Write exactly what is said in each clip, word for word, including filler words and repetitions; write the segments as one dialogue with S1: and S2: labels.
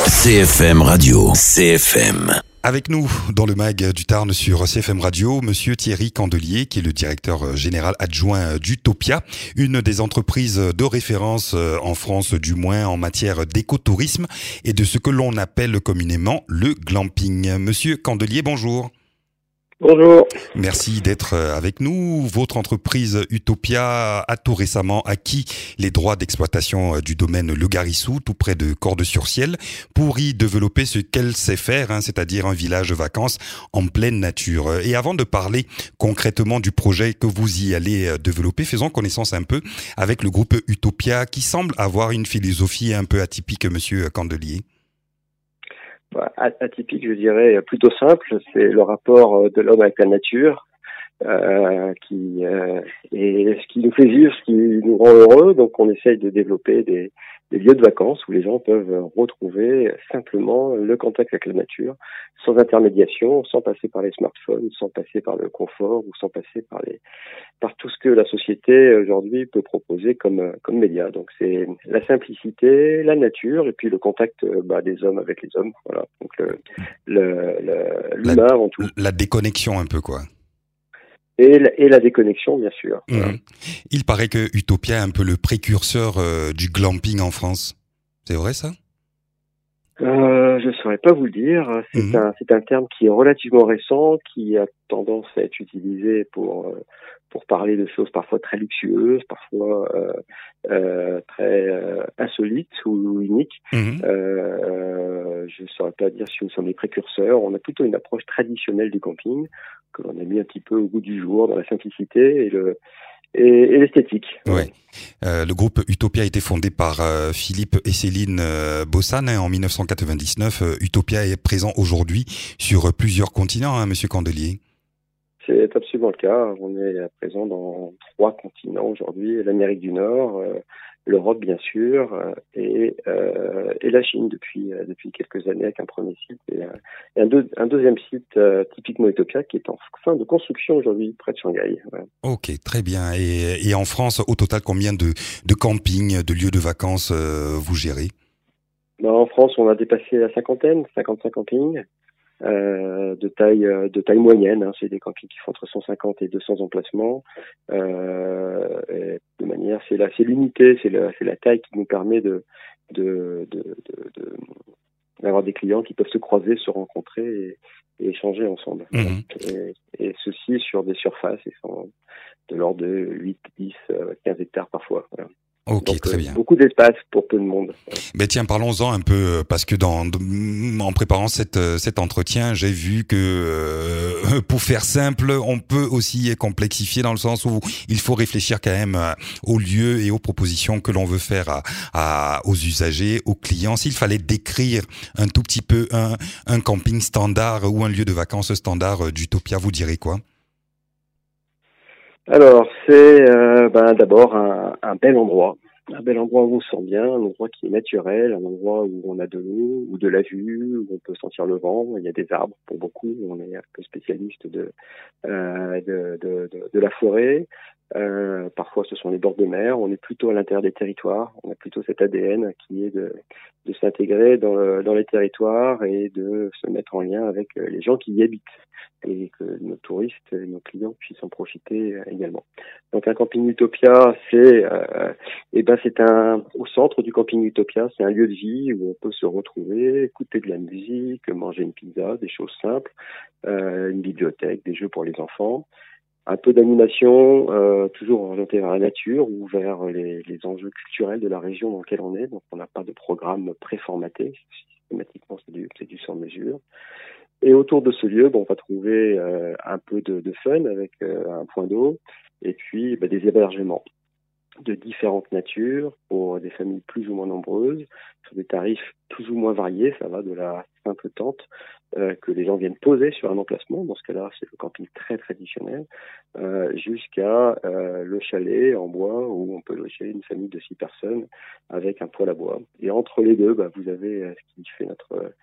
S1: C F M Radio. C F M.
S2: Avec nous, dans le mag du Tarn sur C F M Radio, monsieur Thierry Candelier, qui est le directeur général adjoint d'Utopia, une des entreprises de référence en France, du moins en matière d'écotourisme et de ce que l'on appelle communément le glamping. Monsieur Candelier, bonjour.
S3: Bonjour.
S2: Merci d'être avec nous. Votre entreprise Utopia a tout récemment acquis les droits d'exploitation du domaine Le Garissou, tout près de Cordes-sur-Ciel, pour y développer ce qu'elle sait faire, hein, c'est-à-dire un village de vacances en pleine nature. Et avant de parler concrètement du projet que vous y allez développer, faisons connaissance un peu avec le groupe Utopia, qui semble avoir une philosophie un peu atypique, monsieur Candelier.
S3: Atypique, je dirais plutôt simple, c'est le rapport de l'homme avec la nature, euh, qui euh, est ce qui nous fait vivre, ce qui nous rend heureux. Donc on essaye de développer des, des lieux de vacances où les gens peuvent retrouver simplement le contact avec la nature, sans intermédiation, sans passer par les smartphones, sans passer par le confort ou sans passer par les par tout ce que la société aujourd'hui peut proposer comme comme média. Donc c'est la simplicité, la nature et puis le contact bah, des hommes avec les hommes. Voilà. Donc le, le, le l'humain
S2: la,
S3: avant tout.
S2: La déconnexion un peu quoi.
S3: Et la, et la déconnexion, bien sûr.
S2: Mmh. Voilà. Il paraît que Utopia est un peu le précurseur euh, du glamping en France. C'est vrai ça?
S3: Euh, je saurais pas vous le dire. C'est mmh. un, c'est un terme qui est relativement récent, qui a tendance à être utilisé pour euh, pour parler de choses parfois très luxueuses, parfois euh, euh, très euh, insolites ou uniques. Mmh. Euh, je saurais pas dire si nous sommes les précurseurs. On a plutôt une approche traditionnelle du camping que l'on a mis un petit peu au goût du jour dans la simplicité et le Et, et l'esthétique.
S2: Ouais. Euh, le groupe Utopia a été fondé par euh, Philippe et Céline euh, Bossan hein, en dix-neuf cent quatre-vingt-dix-neuf. Euh, Utopia est présent aujourd'hui sur plusieurs continents, hein, monsieur Candelier.
S3: C'est absolument le cas. On est présent dans trois continents aujourd'hui, l'Amérique du Nord, euh, l'Europe bien sûr, euh, et, euh, et la Chine depuis euh, depuis quelques années avec un premier site et un, et un, deux, un deuxième site euh, typiquement Utopia qui est en fin de construction aujourd'hui près de Shanghai. Voilà.
S2: Ok, très bien. Et, et en France, au total, combien de, de campings, de lieux de vacances euh, vous gérez?
S3: Ben, en France, on a dépassé la cinquantaine, cinquante-cinq campings. Euh, de taille de taille moyenne, hein, c'est des campings qui font entre cent cinquante et deux cents emplacements. Euh, et de manière, c'est la, c'est l'unité, c'est la, c'est la taille qui nous permet de, de, de, de, de d'avoir des clients qui peuvent se croiser, se rencontrer et, et échanger ensemble. Mmh. Et, et ceci sur des surfaces qui sont de l'ordre de huit, dix, quinze hectares parfois. Voilà.
S2: Ok,
S3: donc,
S2: très
S3: euh,
S2: bien.
S3: Beaucoup d'espace pour peu de monde.
S2: Ben tiens, parlons-en un peu parce que dans en préparant cette cet entretien, j'ai vu que euh, pour faire simple, on peut aussi complexifier dans le sens où il faut réfléchir quand même aux lieux et aux propositions que l'on veut faire à, à aux usagers, aux clients. S'il fallait décrire un tout petit peu un un camping standard ou un lieu de vacances standard d'Utopia, vous direz quoi?
S3: Alors, c'est euh, ben, d'abord un, un bel endroit, un bel endroit où on se sent bien, un endroit qui est naturel, un endroit où on a de l'eau, ou de la vue, où on peut sentir le vent. Il y a des arbres pour beaucoup. On est un peu spécialiste de euh, de, de, de, de la forêt. Euh, parfois, ce sont les bords de mer. On est plutôt à l'intérieur des territoires. On a plutôt cet A D N qui est de, de s'intégrer dans, le, dans les territoires et de se mettre en lien avec les gens qui y habitent, et que nos touristes et nos clients puissent en profiter également. Donc un camping Utopia, c'est euh, eh ben c'est un au centre du camping Utopia, c'est un lieu de vie où on peut se retrouver, écouter de la musique, manger une pizza, des choses simples, euh, une bibliothèque, des jeux pour les enfants, un peu d'animation, euh, toujours orienté vers la nature ou vers les, les enjeux culturels de la région dans laquelle on est. Donc on n'a pas de programme préformaté, systématiquement c'est du c'est du sur mesure. Et autour de ce lieu, bon, on va trouver euh, un peu de, de fun avec euh, un point d'eau et puis bah, des hébergements de différentes natures pour des familles plus ou moins nombreuses, sur des tarifs plus ou moins variés. Ça va de la simple tente euh, que les gens viennent poser sur un emplacement, dans ce cas-là c'est le camping très traditionnel, euh, jusqu'à euh, le chalet en bois où on peut loger une famille de six personnes avec un poêle à bois. Et entre les deux, bah, vous avez euh, ce qui fait notre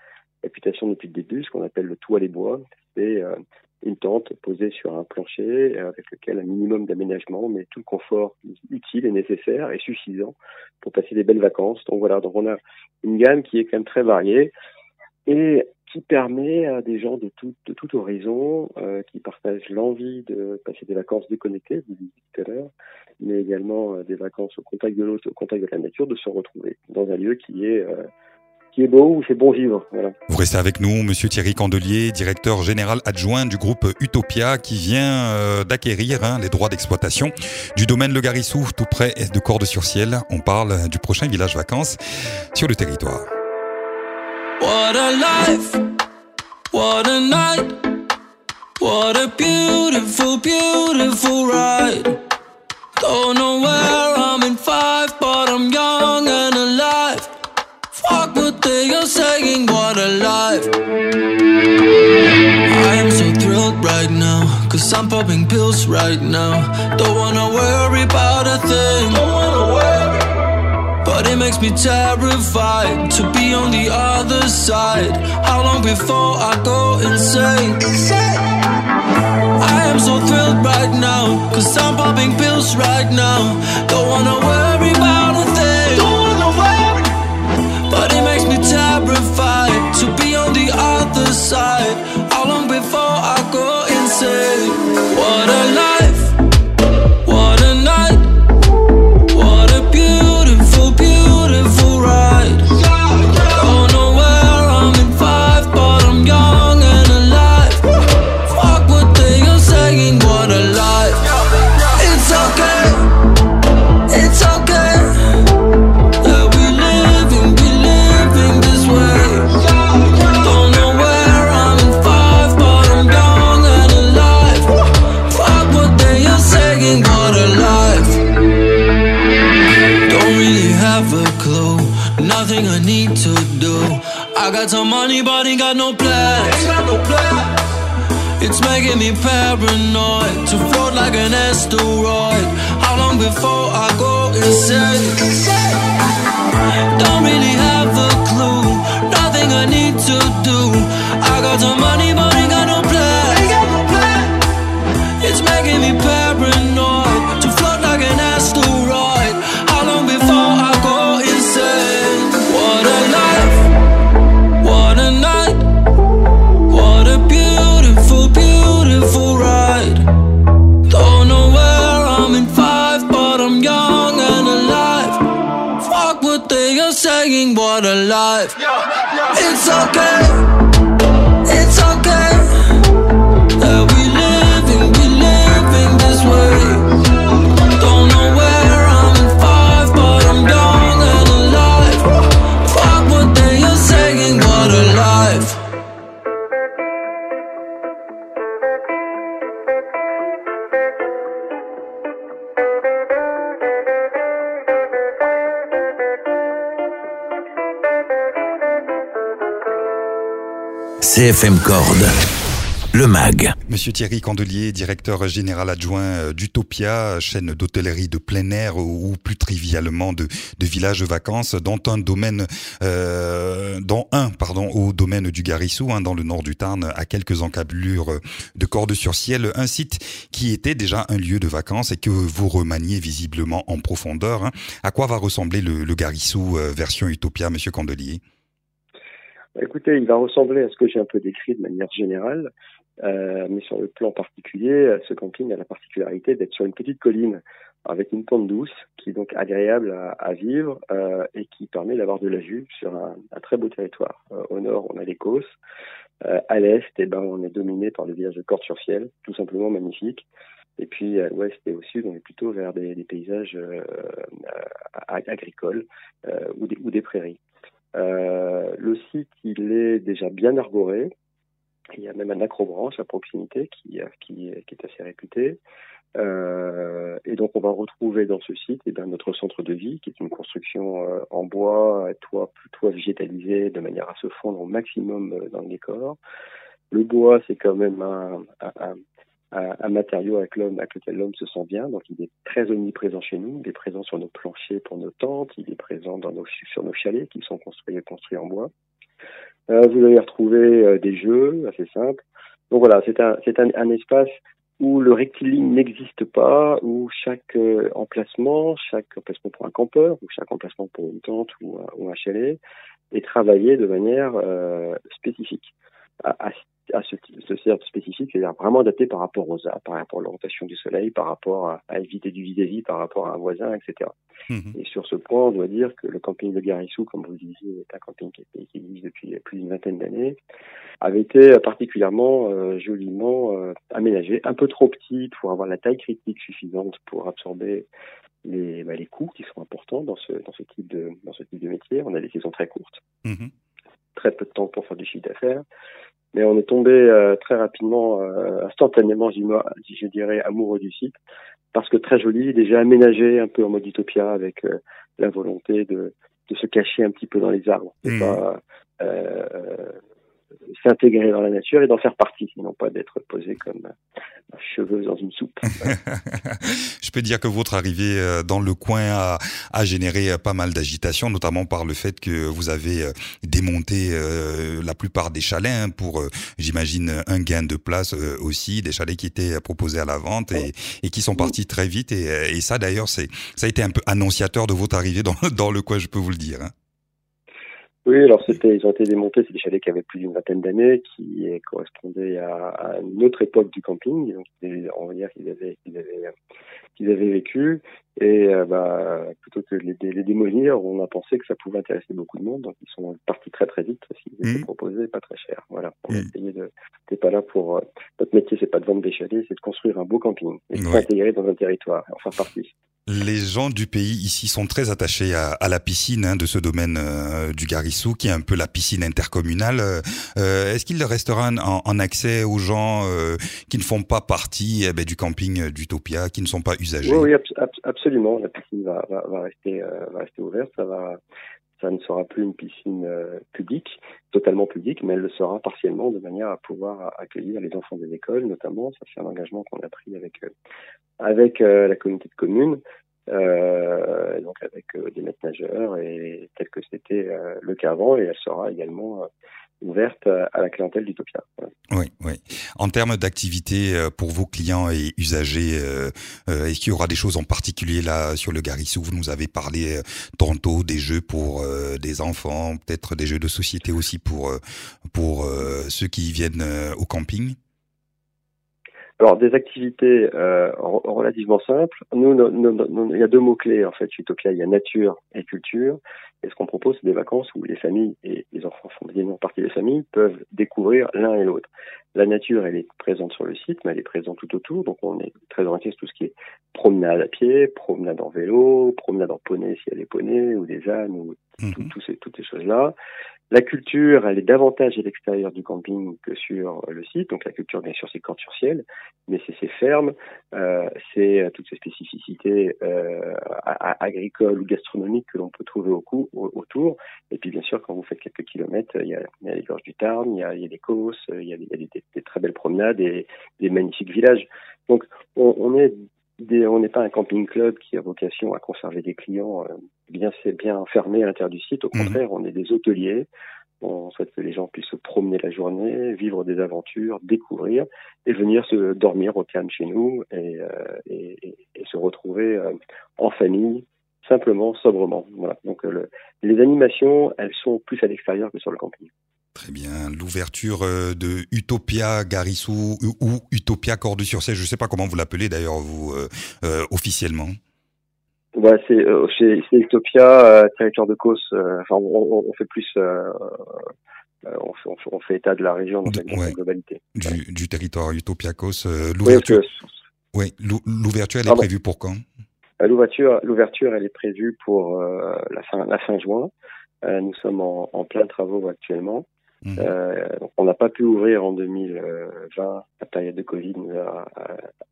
S3: réputation depuis le début, ce qu'on appelle le toit les bois. C'est euh, une tente posée sur un plancher avec lequel un minimum d'aménagement, mais tout le confort utile et nécessaire et suffisant pour passer des belles vacances. Donc voilà, donc on a une gamme qui est quand même très variée et qui permet à des gens de tout, de tout horizon, euh, qui partagent l'envie de passer des vacances déconnectées, vous le disiez tout à l'heure, mais également euh, des vacances au contact de l'autre, au contact de la nature, de se retrouver dans un lieu qui est euh, qui est beau, où c'est bon vivre. Voilà.
S2: Vous restez avec nous, Monsieur Thierry Candelier, directeur général adjoint du groupe Utopia, qui vient euh, d'acquérir hein, les droits d'exploitation du domaine Le Garissou, tout près de Cordes-sur-Ciel. On parle du prochain village vacances sur le territoire.
S4: What a life, what a night, what a beautiful, beautiful ride. Don't know where I'm in five, but I'm young and alive. Fuck what they are saying, what a life. I am so thrilled right now, cause I'm popping pills right now. Don't wanna worry about a thing, don't wanna worry. But it makes me terrified to be on the other side. How long before I go insane? I am so thrilled right now, cause I'm popping pills right now. Don't wanna worry about a thing, don't wanna worry. But it makes me terrified to be on the other side. How long before I go insane? What a life, what a night, what a beautiful, beautiful ride. Don't know where I'm in five, but I'm young and alive. Fuck what they are saying, what a life. It's okay, it's okay that we living, we living this way. Don't know where I'm in five, but I'm young and alive. Fuck what they are saying, what a life. Don't really have a clue, nothing I need to do. I got some money but ain't got no plans. It's making me paranoid to float like an asteroid. How long before I go insane? Don't really have a clue, nothing I need to do. I got some money but ain't got no plans. It's making me paranoid to float like an asteroid. How long before I go insane? What a life, what a night, what a beautiful, beautiful ride. Don't know where I'm in five, but I'm young and alive. Fuck what they are saying, what a life. It's okay, it's okay that we living, we living this way. Don't know where I'm in five, but I'm young and alive. Fuck what they are saying, what a life.
S1: C F M Cordes, le mag.
S2: Monsieur Thierry Candelier, directeur général adjoint d'Utopia, chaîne d'hôtellerie de plein air ou plus trivialement de, de village de vacances, dont un domaine, euh, dont un pardon au domaine du Garissou, hein, dans le nord du Tarn, à quelques encablures de Cordes-sur-Ciel, un site qui était déjà un lieu de vacances et que vous remaniez visiblement en profondeur. Hein. À quoi va ressembler le, le Garissou euh, version Utopia, Monsieur Candelier?
S3: Écoutez, il va ressembler à ce que j'ai un peu décrit de manière générale, euh, mais sur le plan particulier, ce camping a la particularité d'être sur une petite colline avec une pente douce qui est donc agréable à, à vivre euh, et qui permet d'avoir de la vue sur un, un très beau territoire. Euh, au nord, on a l'Écosse. Euh, à l'est, eh ben, on est dominé par le village de Cordes-sur-Ciel, tout simplement magnifique. Et puis à l'ouest et au sud, on est plutôt vers des, des paysages euh, agricoles euh, ou, des, ou des prairies. Euh, le site, il est déjà bien arboré. Il y a même un acrobranche à proximité qui, qui, qui est assez réputé. Euh, et donc, on va retrouver dans ce site eh bien, notre centre de vie, qui est une construction euh, en bois, toit, toit végétalisé, de manière à se fondre au maximum euh, dans le décor. Le bois, c'est quand même un, un, un Un, un matériau avec, l'homme, avec lequel l'homme se sent bien, donc il est très omniprésent chez nous, il est présent sur nos planchers pour nos tentes, il est présent dans nos, sur nos chalets qui sont construits, construits en bois. Euh, vous allez retrouver euh, des jeux assez simples. Donc voilà, c'est un, c'est un, un espace où le rectiligne n'existe pas, où chaque euh, emplacement, chaque emplacement pour un campeur, ou chaque emplacement pour une tente ou, un- ou un chalet, est travaillé de manière euh, spécifique. À, à, à ce, ce cercle spécifique, c'est-à-dire vraiment adapté par rapport aux arbres, par rapport à l'orientation du soleil, par rapport à, à éviter du vis-à-vis, par rapport à un voisin, et cetera.
S2: Mhm.
S3: Et sur ce point, on doit dire que le camping de Garissou, comme vous le disiez, est un camping qui, qui existe depuis plus d'une vingtaine d'années, avait été particulièrement euh, joliment euh, aménagé, un peu trop petit pour avoir la taille critique suffisante pour absorber les, bah, les coûts qui sont importants dans ce dans ce type de dans ce type de métier. On a des saisons très courtes,
S2: Mhm.
S3: très peu de temps pour faire du chiffre d'affaires, mais on est tombé euh, très rapidement, euh, instantanément, je dirais, amoureux du site parce que très joli, déjà aménagé un peu en mode utopia avec euh, la volonté de de se cacher un petit peu dans les arbres, et
S2: Mhm.
S3: pas euh, s'intégrer dans la nature et d'en faire partie, sinon pas d'être posé comme un cheveu dans une soupe.
S2: Je peux dire que votre arrivée euh, dans le coin a, a généré euh, pas mal d'agitation, notamment par le fait que vous avez euh, démonté euh, la plupart des chalets hein, pour, euh, j'imagine, un gain de place euh, aussi, des chalets qui étaient proposés à la vente et, et qui sont partis très vite. Et, et ça, d'ailleurs, c'est ça a été un peu annonciateur de votre arrivée dans, dans le coin, je peux vous le dire. Hein.
S3: Oui, alors c'était, ils ont été démontés, c'est des chalets qui avaient plus d'une vingtaine d'années, qui eh, correspondaient à, à une autre époque du camping, donc on va dire qu'ils avaient, qu'ils avaient, qu'ils avaient vécu, et euh, bah, plutôt que de les, les démolir, on a pensé que ça pouvait intéresser beaucoup de monde, donc ils sont partis très très vite, parce qu'ils étaient
S2: Mmh.
S3: proposés pas très cher. Voilà, on a
S2: Mmh.
S3: essayé de, t'es pas là pour, euh, notre métier c'est pas de vendre des chalets, c'est de construire un beau camping, et de
S2: Ouais.
S3: s'intégrer dans un territoire, et en faire partie.
S2: Les gens du pays ici sont très attachés à, à la piscine hein, de ce domaine euh, du Garissou, qui est un peu la piscine intercommunale. Euh, est-ce qu'il restera un, en, en accès aux gens euh, qui ne font pas partie eh ben, du camping d'Utopia, qui ne sont pas usagers?
S3: Oui, oui, ab- ab- absolument. La piscine va, va, va rester, euh, va rester ouverte. Ça va, ça ne sera plus une piscine euh, publique, totalement publique, mais elle le sera partiellement de manière à pouvoir accueillir les enfants des écoles, notamment. Ça, c'est un engagement qu'on a pris avec euh, avec euh, la communauté de communes, euh, donc avec euh, des maîtres nageurs et tel que c'était euh, le cas avant. Et elle sera également euh, ouverte à la clientèle d'Utopia. Voilà.
S2: Oui, oui. En termes d'activité euh, pour vos clients et usagers, euh, euh, est-ce qu'il y aura des choses en particulier là sur le Garissou? Vous nous avez parlé euh, tantôt des jeux pour euh, des enfants, peut-être des jeux de société aussi pour euh, pour euh, ceux qui viennent euh, au camping.
S3: Alors, des activités euh, relativement simples. Nous, no, no, no, il y a deux mots-clés, en fait, chez Utopia. Il y a nature et culture. Et ce qu'on propose, c'est des vacances où les familles, et les enfants font bien partie des familles, peuvent découvrir l'un et l'autre. La nature, elle est présente sur le site, mais elle est présente tout autour. Donc, on est très orienté sur tout ce qui est promenade à pied, promenade en vélo, promenade en poney s'il y a des poneys, ou des ânes, ou
S2: Mmh.
S3: tout, tout ces, toutes ces choses-là. La culture, elle est davantage à l'extérieur du camping que sur le site. Donc la culture, bien sûr, c'est corde sur ciel, mais c'est ces fermes, euh, c'est toutes ces spécificités euh, agricoles ou gastronomiques que l'on peut trouver au cou, au, autour. Et puis bien sûr, quand vous faites quelques kilomètres, il y a, il y a les gorges du Tarn, il y a, il y a des Causses, il y a, il y a des, des, des très belles promenades et des magnifiques villages. Donc on, on est Des, on n'est pas un camping club qui a vocation à conserver des clients euh, bien, bien fermés à l'intérieur du site. Au contraire, mmh. on est des hôteliers. On souhaite que les gens puissent se promener la journée, vivre des aventures, découvrir et venir se dormir au calme chez nous et, euh, et, et, et se retrouver euh, en famille, simplement, sobrement. Voilà. Donc euh, le, les animations, elles sont plus à l'extérieur que sur le camping.
S2: Très bien. L'ouverture de Utopia Garissou ou Utopia Cordes-sur-Sèche, je ne sais pas comment vous l'appelez d'ailleurs vous euh, euh, officiellement.
S3: Ouais, c'est euh, c'est, c'est Utopia euh, territoire de Causse. Euh, enfin, on, on fait plus, euh, on, fait, on, fait, on fait état de la région dans, de, sa, dans ouais. sa globalité.
S2: Du,
S3: ouais.
S2: du territoire Utopia Causse. Euh, l'ouverture. Oui, que... oui, l'ouverture, elle est Pardon. prévue pour quand?
S3: L'ouverture, l'ouverture, elle est prévue pour euh, la fin, la fin juin. Euh, nous sommes en, en plein travaux actuellement. Mmh. Euh, donc on n'a pas pu ouvrir en deux mille vingt, la période de Covid nous a, a,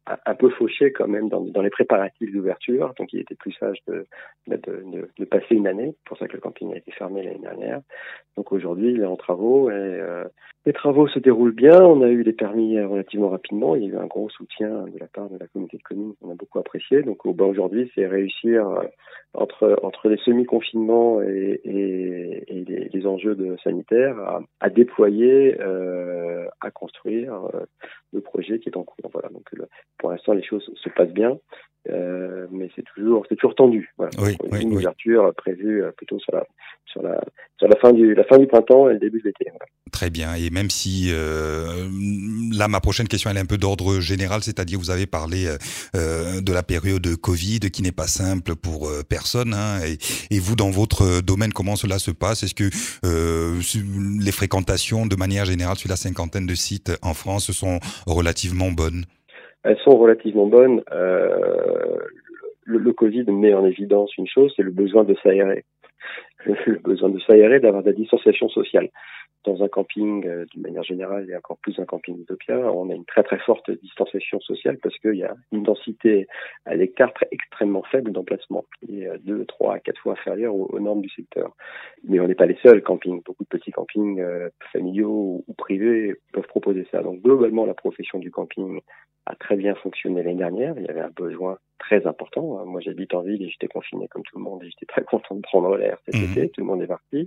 S3: un peu fauché quand même dans, dans les préparatifs d'ouverture, donc il était plus sage de, de, de, de passer une année. C'est pour ça que le camping a été fermé l'année dernière. Donc aujourd'hui, il est en travaux et euh, les travaux se déroulent bien. On a eu les permis relativement rapidement. Il y a eu un gros soutien de la part de la communauté de communes qu'on a beaucoup apprécié. Donc ben, aujourd'hui, c'est réussir euh, entre entre les semi-confinements et, et, et les, les enjeux de sanitaires à, à déployer, euh, à construire euh, le projet qui est en cours. Voilà. Donc le, pour l'instant, les choses se passent bien, euh, mais c'est toujours, c'est toujours tendu. Voilà.
S2: Oui,
S3: Donc,
S2: oui,
S3: une
S2: oui.
S3: ouverture prévue plutôt sur la, sur la, sur la fin du, la fin du printemps et le début de l'été. Voilà.
S2: Très bien. Et même si euh, là, ma prochaine question, elle est un peu d'ordre général, c'est-à-dire vous avez parlé euh, de la période Covid qui n'est pas simple pour euh, personne. Hein, et, et vous, dans votre domaine, comment cela se passe? Est-ce que euh, les fréquentations, de manière générale, sur la cinquantaine de sites en France, sont relativement bonnes?
S3: Elles sont relativement bonnes. Euh, le, le Covid met en évidence une chose, c'est le besoin de s'aérer. Le besoin de s'aérer, d'avoir de la distanciation sociale. Dans un camping, euh, d'une manière générale, et encore plus un camping Utopia, on a une très très forte distanciation sociale parce qu'il y a une densité à l'écart très extrêmement faible d'emplacement, qui est deux, trois, quatre fois inférieure aux, aux normes du secteur. Mais on n'est pas les seuls campings. Beaucoup de petits campings euh, familiaux ou, ou privés peuvent proposer ça. Donc globalement, la profession du camping a très bien fonctionné l'année dernière. Il y avait un besoin très important. Moi, j'habite en ville et j'étais confiné comme tout le monde et j'étais très content de prendre l'air cet mmh. été. Tout le monde est parti.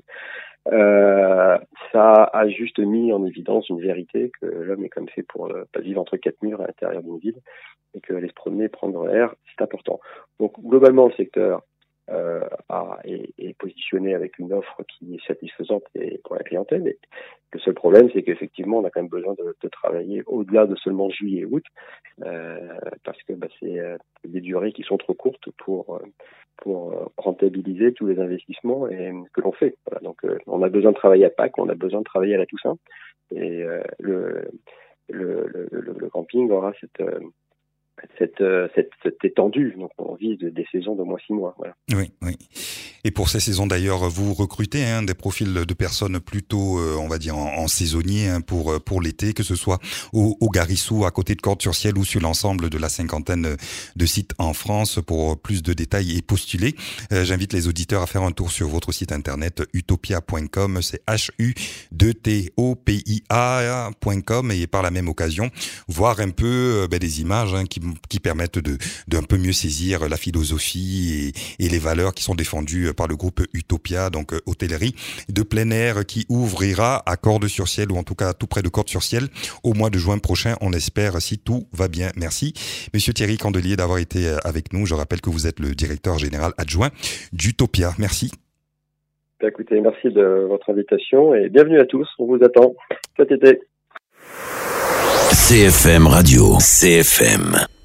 S3: Euh, ça a juste mis en évidence une vérité que l'homme est comme fait pour euh, pas vivre entre quatre murs à l'intérieur d'une ville et que aller se promener, prendre l'air, c'est important. Donc globalement, le secteur euh, a, est, est positionné avec une offre qui est satisfaisante et pour la clientèle. Mais le seul problème, c'est qu'effectivement, on a quand même besoin de, de travailler au-delà de seulement juillet et août, euh, parce que bah, c'est euh, des durées qui sont trop courtes pour euh, pour rentabiliser tous les investissements et, que l'on fait. Voilà, donc euh, on a besoin de travailler à Pâques, on a besoin de travailler à la Toussaint, et euh, le, le, le, le, le camping aura cette euh, Cette, cette, cette étendue. Donc, on vise des saisons de moins six mois. Voilà.
S2: Oui, oui. Et pour ces saisons, d'ailleurs, vous recrutez hein, des profils de personnes plutôt, euh, on va dire, en, en saisonnier hein, pour pour l'été, que ce soit au, au Garissou, à côté de Cordes-sur-Ciel ou sur l'ensemble de la cinquantaine de sites en France. Pour plus de détails et postuler, euh, j'invite les auditeurs à faire un tour sur votre site internet utopia point com. C'est H U deux T O P I A point com et par la même occasion, voir un peu euh, ben, des images hein, qui qui permettent de d'un peu mieux saisir la philosophie et, et les valeurs qui sont défendues par le groupe Utopia, donc euh, hôtellerie de plein air qui ouvrira à Cordes-sur-Ciel, ou en tout cas tout près de Cordes-sur-Ciel, au mois de juin prochain, on espère, si tout va bien. Merci Monsieur Thierry Candelier d'avoir été avec nous. Je rappelle que vous êtes le directeur général adjoint d'Utopia. Merci.
S3: Écoutez, merci de votre invitation et bienvenue à tous. On vous attend cet été.
S1: C F M Radio. C F M.